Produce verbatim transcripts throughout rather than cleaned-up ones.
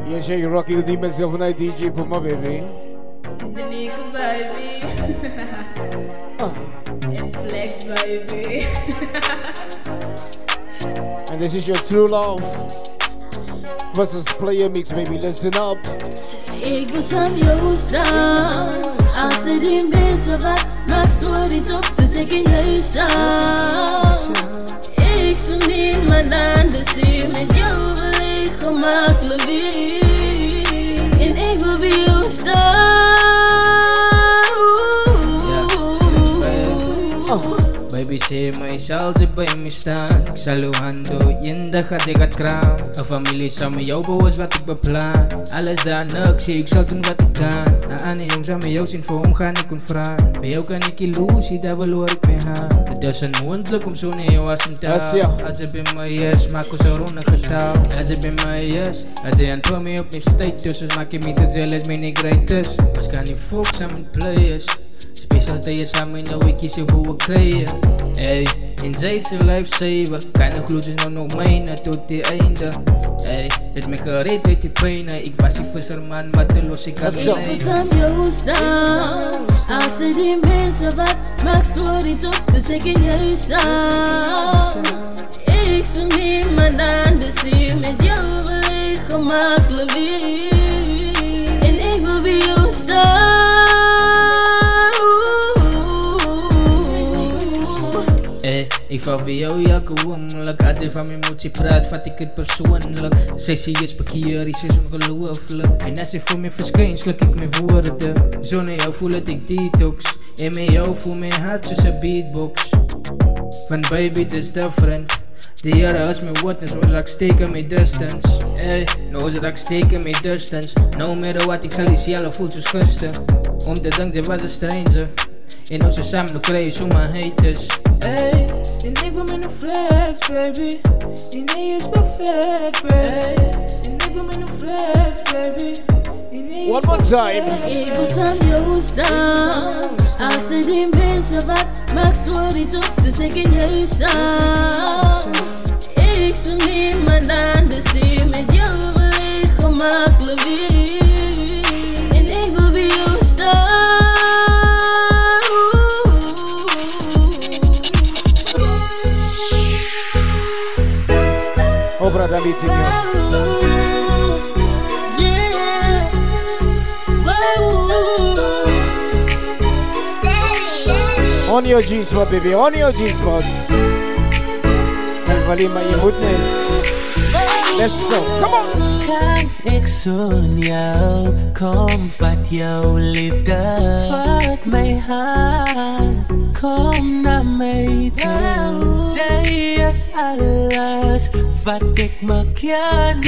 Yeah, Jay Rocky with myself and I D J for my baby. It's the Nico baby. And Flex baby. And this is your true love versus player mix, baby. Listen up. Ik was aan jou staan. Als er die mensen wat maak stories op, dus ik in jou staan. Ik zou niemand anders zien. Met jou wil ik gemakkelijk weer. En ik wil bij jou staan. Baby, zie mij altijd bij me staan. Ik zal uw handen in de gat, ik het kraan. Een familie zal met jou bouwen wat ik beplan. Alles daar niks, zie ik zal doen wat ik kan. Na aan jongens zal met jou zien voor hem gaan ik vragen. Bij jou kan ik illusie, daar wil hoor ik mee gaan. Het is onmogelijk om zo naar jou als een taal. Als je bij mij is, maak ik zo rond een getal. Als je bij mij is, als je aan het me op mijn status. Dus maak je me te zelfs mijn ik rijd is. Als kan niet focus aan mijn players. Special day samen nou ik kies hoe we krijgen. Ey, in deze lifesaver kan de gloedjes nou nog mijnen tot die einde. Ey, zet me gereed uit die pijn. Ik was die visserman, maar te los ik had Ik was aan jou staan. Als er die mensen wat maak stories op, dus ik in jou staan. Ik zou niemand anders zien. Met jou wil ik gemakkelijk weer. En ik wil bij jou staan. Ik val voor jou elke wonderlijk. Als je van me moet je praat, vat ik het persoonlijk. Sessie is parkeer, is ongelooflijk. En als je voor me verschijnt, sluk ik mijn woorden. Zonder jou voel het ik detox. En met jou voel mijn hart zoals een beatbox. Van baby het is different. De jaren als mijn woorden, zoals ik steken met distance. Ey, nou zoals ik steken met distance. No matter what, ik zal die zelf voel zoals gisteren. Om te danken, ze was een stranger. En als we samen nog krijgen, zomaar haters. Ey, en ik wil met een flex, baby. Die nee is perfect, baby. En ik wil met een flex, baby. One more time. Ik was aan jou staan. Als er die mensen wat maak stories op, dus ik in jou staan. Ik zou niemand anders zien. Met jou wil ik gemakkelijk weer. En ik wil bij jou staan. Obra da meeting on your G-spot, baby, on your G-spot. Valima, je moet net. Let's go, come on. Kan ik zo'n jou, kom vat jou liefde. Vat mijn hand, kom naar mij toe. Jij is alles wat ik me kan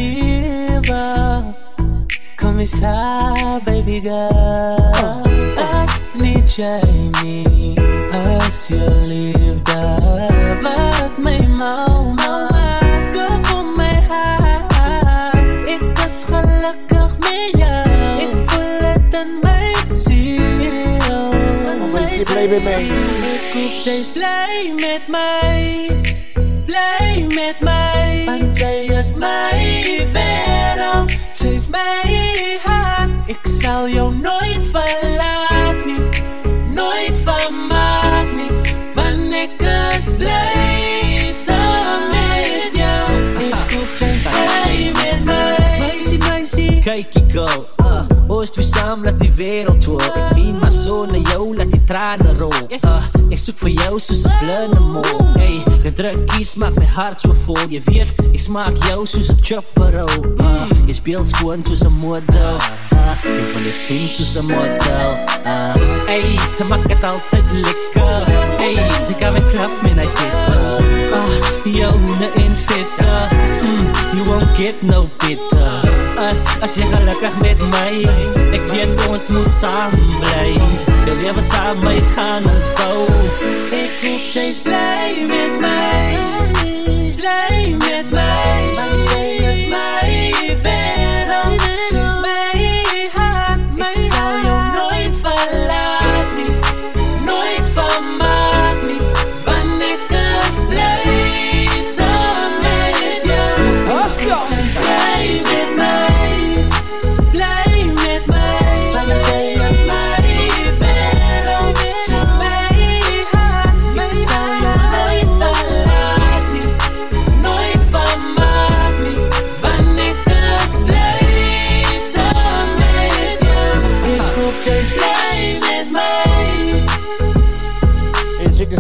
liefde. Kom eens aan, baby girl. Als niet jij niet, als je liefde. Wat mijn mama maken voor mijn hart. Ik was gelukkig met jou. Ik voel het in mijn ziel. Mama, is je blij met mij? Ik hoop jij is blij met mij. Blij met mij. Want jij is mijn wereld. Jij is mijn hart. Ik zal jou nooit verlaten. Nooit vermaak niet. Want ik is blij samen met jou. Ik hoop jij is blij met mij. Meisie, meisie. Kijk je go, uh, oost weer samen, laat die wereld hoor. Ik meen maar zo naar jou, laat die tranen rollen. uh, Ik zoek voor jou zoals een blinde mol. Hey, de druk kies maakt mijn hart zo vol. Je weet, ik smaak jou zoals een chopperol. uh, Je speelt schoon zoals een model. uh, Ik vond je zien zoals een model. uh, Hey, ze maakt het altijd lekker. Hey, ze kan weer krap met een kitter. uh, Jou ne in fitter. mm, You won't get no bitter. Als, als je gelukkig met mij, ik weet ons moet samen blijven. De leven samen gaan ons bouwen. Ik hoop jij is blij met mij. Blij met mij. Want jij is mijn wereld. Jij is mijn hart. Ik zal jou nooit verlaten. Nooit vermaken. Want ik is blij samen met jou. Ik hoop jij is blij met mij.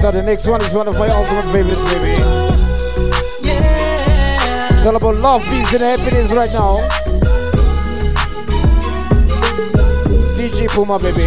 So the next one is one of my ultimate favorites, baby. Yeah. It's all about love, peace, and happiness right now. It's D J Puma, baby.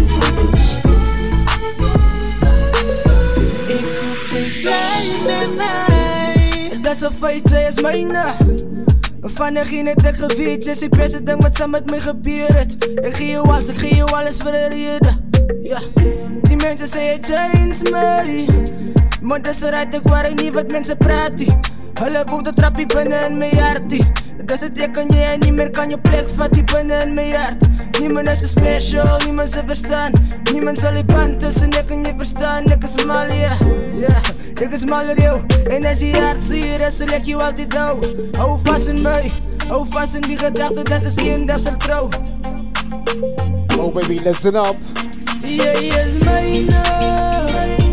Dat is een feit, zij is mijne. Van degene het ik geweet, jij ziet president wat ze met mij gebeurt. Ik geef je alles, ik geef je alles voor een reden. Ja, die mensen zeggen change mij. Maar dat is eruit, ik waar ik niet wat mensen praten. Hulle voelt de trappie binnen in mijn hart. Dat is het, ik kan je niet meer kan je plek vatten binnen in mijn hart. Niemand is special, niemand ze verstaan. Niemand zal je band tussen, ik kan je verstaan. Ik is mal, ja, ja, ik is maler, yo. En als je hart zie, dan zal ik je altijd nou. Hou vast in mij, hou vast in die gedachte, dat is één dag zal trouw. Oh baby, listen up. Jij is mijn naam.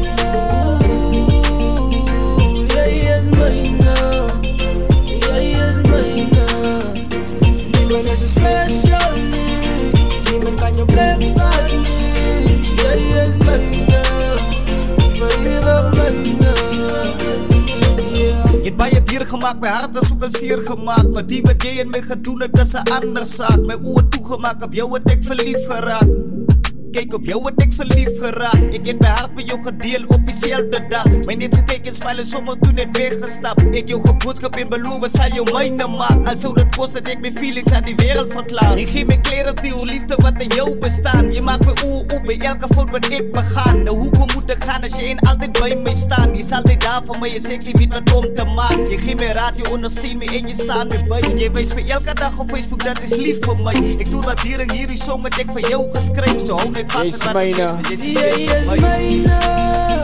Jij is mijn naam. Jij is mijn naam. Niemand is special, nee. Niemand kan je plek van, nee. Jij is mijn naam. Forever mijn naam. Je hebt bij je dier gemaakt, mijn hart is ook al zeer gemaakt. Maar die wat jij en mij gaat doen, dat is een ander zaak. Mijn ogen toegemaakt, op jou heb ik verliefd geraakt. Kijk op jou wat ik verliefd geraakt. Ik heb mijn hart met jou gedeeld op diezelfde dag. Mij niet gekeken, smile en zomaar toen net weggestapt. Ik jou geboodschap in beloven, zal jou mijne maken. Al zou dat kosten dat ik mijn feelings aan die wereld verklaar. Ik geef mijn kleren die uw liefde wat in jou bestaan. Je maakt me oe oe bij elke fout wat ik begaan. Nou hoe kom moet ik gaan als je een altijd bij mij staan. Je is altijd daar voor mij, je zegt niet weet wat om te maken. Je geeft mij raad, je ondersteunt me en je staat me bij. Je wijst me elke dag op Facebook, dat is lief voor mij. Ik doe dat hier en hier die song wat ik voor jou geschreven. Zo hou net vast. Jij is mijn naam. Jij is mijn naam.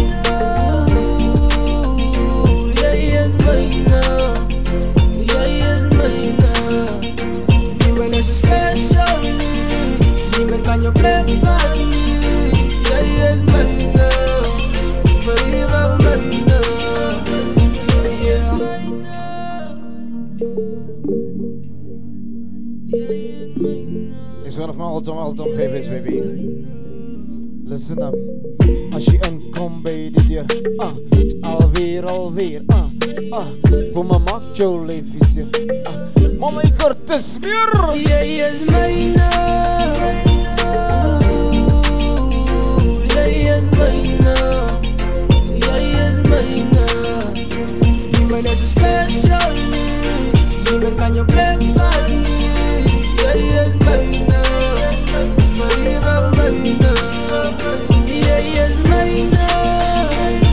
Jij is mijn naam. Jij is mijn naam. Niemand is special, nee. Niemand kan je plek van, nee. Jij is mijn naam. Forever mijn naam. Jij is mijn naam. Jij is mijn naam. It's one of my all-time, all-time favorites, baby. Listen up. Als je aankomt bij de deur, ah, alweer, alweer, ah, ah. Voor me maakt jouw leven zeer, ah. Mama, ik word te smeer. Jij is mijn naam. Jij is mijn naam. Jij is mijn naam. Niemand is special, nee. Niemand kan je plek van, nee. Jij is mijn naam. Forever mijn naam. Jij is mijn naam.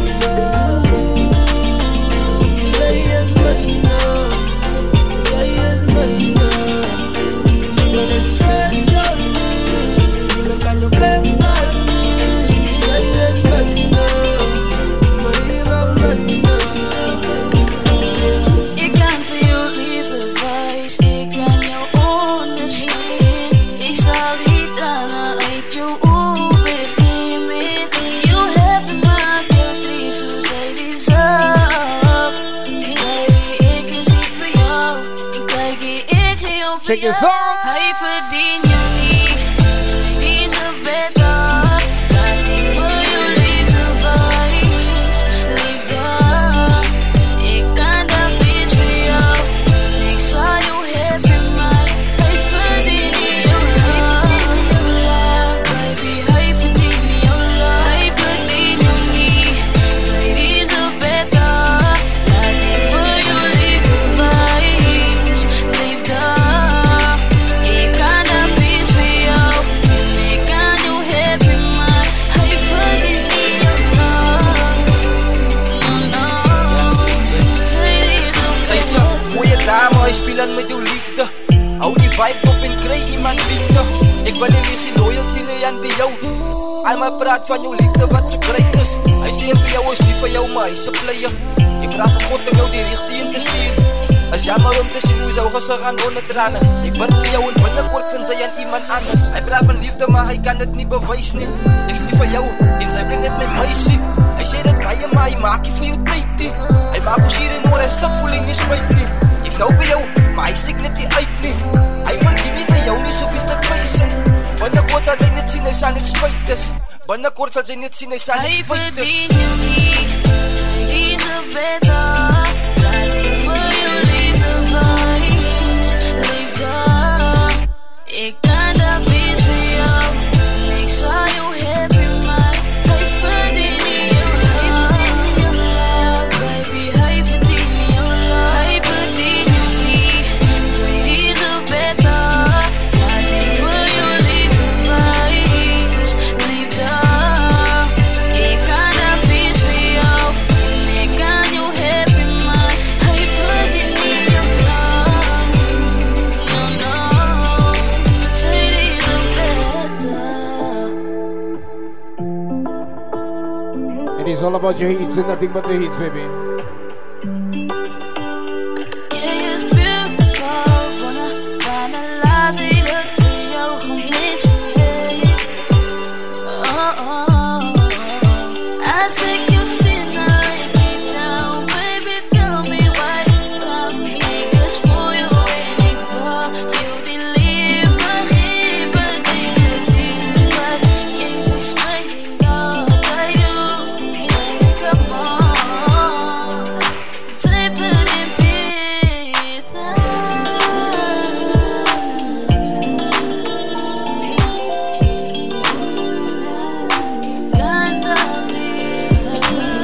Jij is mijn naam. Jij is mijn naam. Niemand is special, nee. Niemand kan je plek van, nee. Jij is mijn naam. Forever mijn naam. Ik kan voor jou liefde wijs, ik kan jou ondersteunen. Ik zal die tranen uit jou overnemen. You hebt me gedreven, zo zei die zelf. Baby, ik is niet voor jou. Ik kijk hier, ik geef jou voor Check jou. your song. Hij verdient je niet, zij die ze beter. Laat ik voor jou liefde wijs, liefde. Ik kan dat wees voor jou. Ik zal jou hebben, maar hij verdient niet jouw love. Baby, hij verdient niet jouw love. Hij verdient jou niet, zij die ze beter. Laat ik voor jou liefde wijs, liefde. Ik kan dat wees voor jou. En ik kan jou hebben, maar hij verdient niet jouw love. No, no. Zij die ze Zij is beter. een mooie dame, hij spelen met uw liefde. Hou die vibe op en krijg iemand liefde. Ik wil jullie geen loyalty nee aan bij jou. Alma praat van jouw liefde wat zo krijgt is. Hij zei voor jou is niet voor jou, maar hij is een player. Ik vraag van God om jou die richting in te sturen. Als jammer om te zien hoe zou ze gaan onder tranen. Ik bid voor jou en binnenkort vind zij aan iemand anders. Hij praat van liefde, maar hij kan het niet bewijzen. Nie. Ik is lief voor jou en zij brengt het met meisje. Hij zei dat bij je, maar hij maakt je voor jou tijd nie. Hij maakt ons hier in oor, hij zat voel ik niet spijt nie. Ik snauw bij jou, maar hij stikt net niet uit nie. Hij verdient niet van jou nie, so vies dat wijzen. Binnenkort zal zij net zien, hij zal niet spijt is. Binnekort sal sy net sien hy sal Hy iets feit verdien jou nie, sy deserve better. Laat ek vir jou liefde wees, liefde. Ek kan daar wees vir jou, en ek sal jou happy maak. Hy verdien jou love, jou love, baby. Hy verdien jou love, hy verdien jou nie, sy deserve better. Laat ek vir jou liefde wees, liefde. Ek kan daar wees vir jou, en ek kan jou happy maak. Hy verdien jou love, no, no. Sy deserve better. It is all about your hits and nothing but the hits, baby. Yeah, it's beautiful. Wanna finalize it, het voor jou gementioneerd. Oh, oh. Als ik jou zie, dan leg ik down. Baby, tell me why you come. Ik is voor jou en ik wil jou die liefde geven. Die me die wat je wist mij niet altijd doet. Baby, come on. Take it in pita. Ganda vis.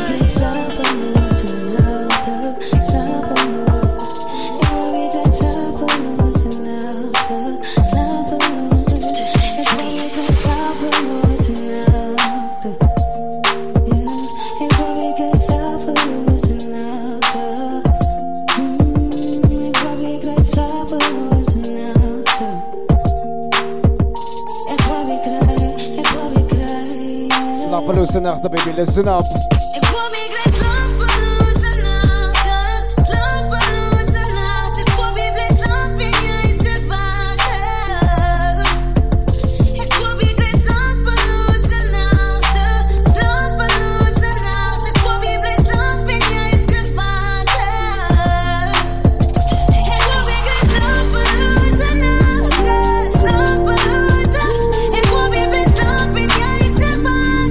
Slapeloze nachten, baby, listen up. Ik probeer gleich slapeloze nachten, slapeloze nachten. Ik probeer gleich slapen, jij is gevangen. Ik probeer gleich slapeloze nachten, slapeloze nachten. Ik probeer gleich slapen, jij is gevangen. Ik probeer gleich slapeloze nachten, slapeloze. Ik probeer gleich slapen, jij is gevangen.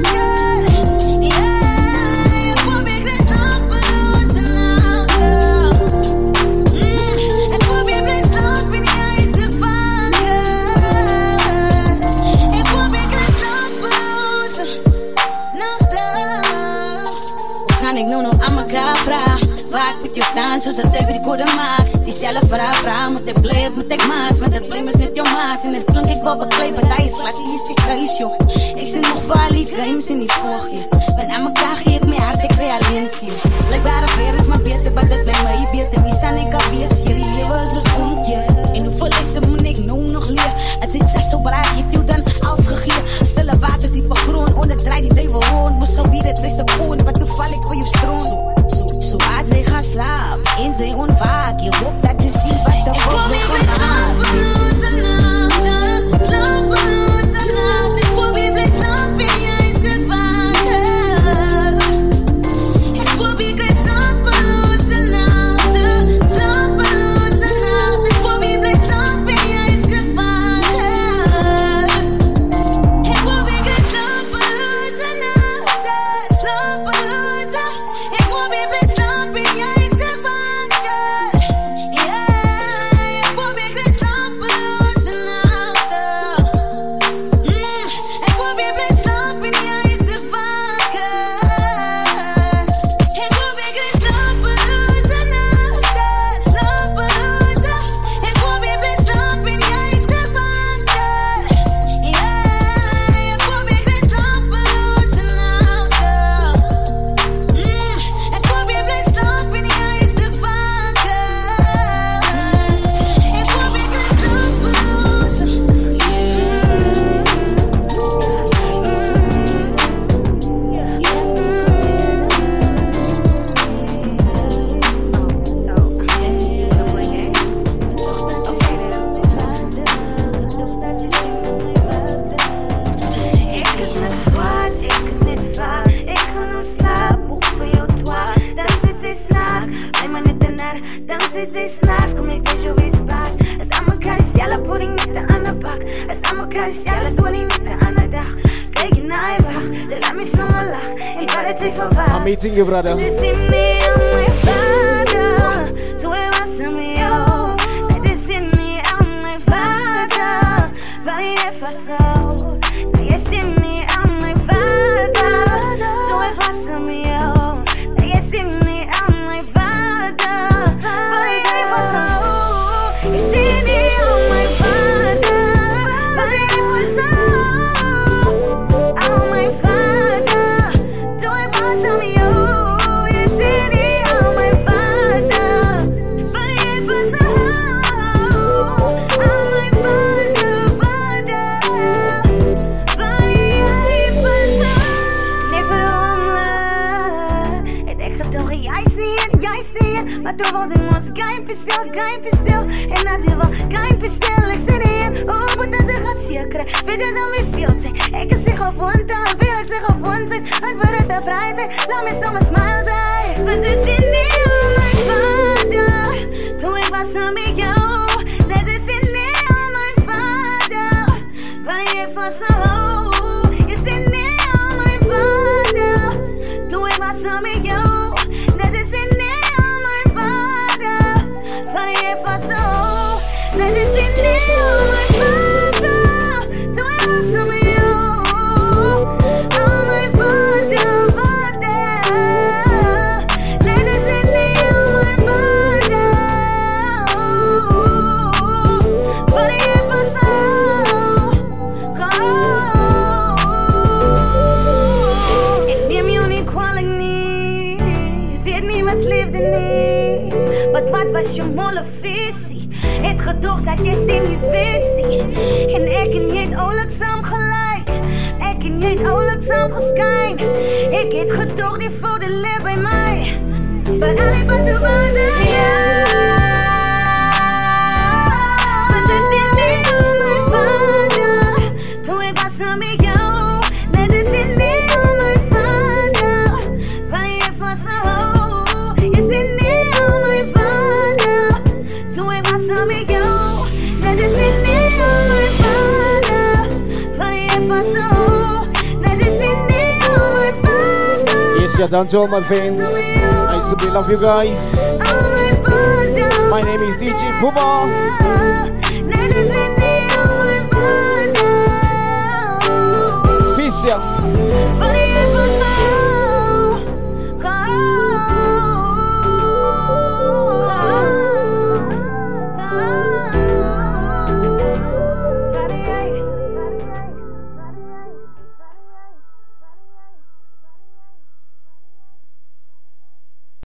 Kan ik nu nog aan elkaar vragen? Vaak met je staan, zoals dat ik recorde maak. Diezelfde vraag, vraag, moet ik blijven, moet ik maak. Want het blame is niet jouw maat. En het klonk ik wel bekleed, maar hij is laat, die is gekruis, joh. Ik zit nog valid, games in die volg je. Want aan elkaar geef ik mijn hart, ik weer alleen zie. Blijkbaar een wereld, maar beter, maar dat bij mij beter. Niet staan, ik alweer serie, leven is dus omkeer. En hoeveel lessen moet ik nu nog leren? Het zit zes zo braak, je duwt dan als gegeer. Stille water, type groen, onderdraai die duivel hoorn. Moest gebieden, het is een koon, maar toen val ik voor je stroom. Zo, zo, zo hard zij gaan slapen, in zijn onvaak. Je hoopt dat je ziet wat de volk zich gaan halen. Slapeloze nachten, slapeloze nachten. Ik probeer gleich slapen, jij is gevangen. Ik probeer gleich slapeloze nachten, slapeloze nachten. Ik probeer gleich slapen, jij is gevangen. Ik probeer gleich slapeloze nachten, slapeloze. Ik probeer gleich slapen, jij is gevangen. mij wacht. Ze laat me zomaar lachen. Ik had het even verwacht. I'm meeting you, brother. Het is in me aan mijn vader. Toen hij was er met jou. Het is in me aan mijn vader. Waar je vasthoud. Het is in me aan mijn vader. Toen hij was er met jou. Het is in me aan mijn vader. Waar je vasthoud. Het is in me aan mijn vader. Waar je vasthoud. Aan mijn vader. Toen hij was er met jou. Het is in me aan mijn vader. Waar je vasthoud. Aan mijn vader, vader. Waar je vasthoud. Never online. Ik denk toch, jij ziet het, jij ziet het. Maar toen wilde ik ons geheim speel, geheim speel. En dat je wel geheim stil, ik zit in. Oh, maar dat je gaat zeker. Weet je dan wie speelt zijn? Ik is zich gewoond aan, wil ik zich gewoond zijn. Het wordt de prijs, laat me zomaar smile zijn. Want het is in niet aan mijn vader. Toen ik was er met jou. Dat is in niet aan mijn vader. Waar je van zo hoog. Je zit niet aan mijn vader. Toen ik was er met jou. Dat is in niet aan mijn vader. Waar je van zo hoog. Dat is in niet aan mijn vader. Toen ik was er met jou. Aan mijn vader, vader. Dat is in niet aan mijn vader. Waar je van zo hoog. Ik neem jou niet kwalijk niet. Weet niet wat leefde niet. Maar wat was je molle visie? Het gedoog dat je zin niet visie. En ik en jij het oorlijk samen gelijk. Ik en jij het oorlijk samen geschijn. Ik het gedoog die voor de leer bij mij. Maar alleen maar de waarde, ja. Want het is niet aan mijn vader. Toen ik was er met jou. Net is het niet aan mijn vader. Waar je van zo hoog. Je zit niet aan mijn vader. Toen ik was er met jou. Net is het niet aan mijn vader. Waar je van zo hoog. Net is het niet aan mijn vader. Yes, yeah, done to all my fans. I simply love you guys. Aan mijn vader. My name is D J Puma. Net is het niet aan mijn vader. Peace, yeah. Van